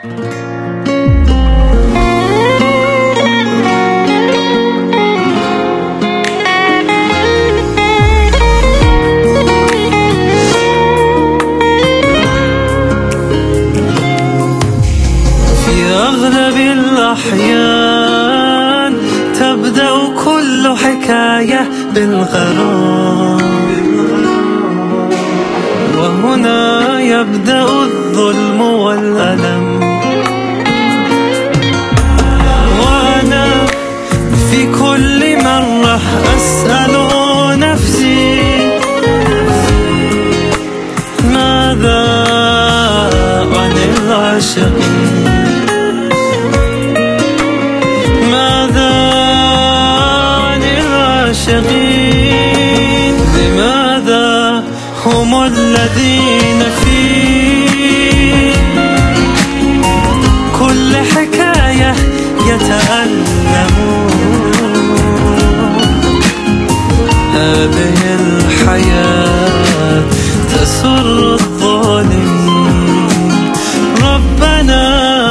أغلب الأحيان تبدأ كل حكاية بالغرام، وهنا يبدأ الظلم والألم. وأنا في كل مرة أسأل نفسي ماذا عن العاشقين، لماذا هم الذين في كل حكاية يتألمون؟ هذه الحياة تسر الظالمين. ربنا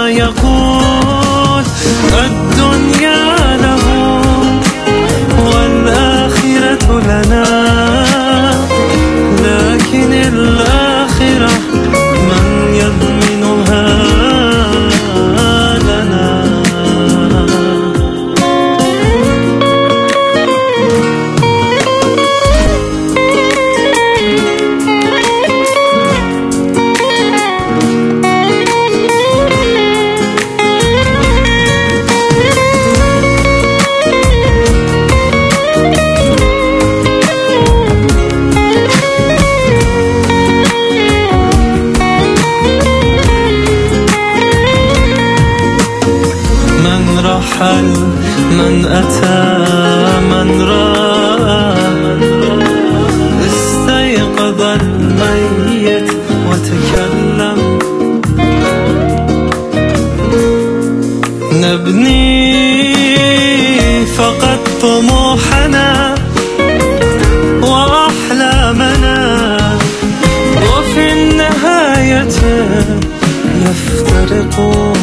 يقول الدنيا لهم والآخرة لنا، لكن الآخرة من يضمنها لنا؟ من أتى من رأى استيقظ الميت وتكلم. نبني فقط طموحنا وأحلامنا، وفي النهاية نفترقون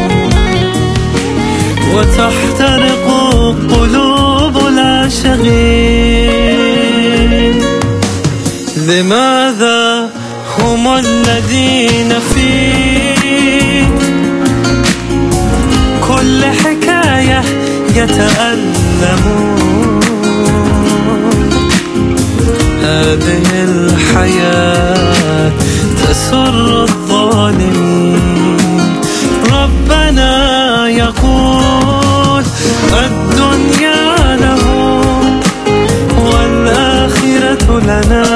وتحترق قلوب العاشقين. لماذا هم الذين في كل حكاية يتألمون؟ هذه الحياة تسر الظالمين. ربنا يقول الدنيا لهم والآخرة لنا،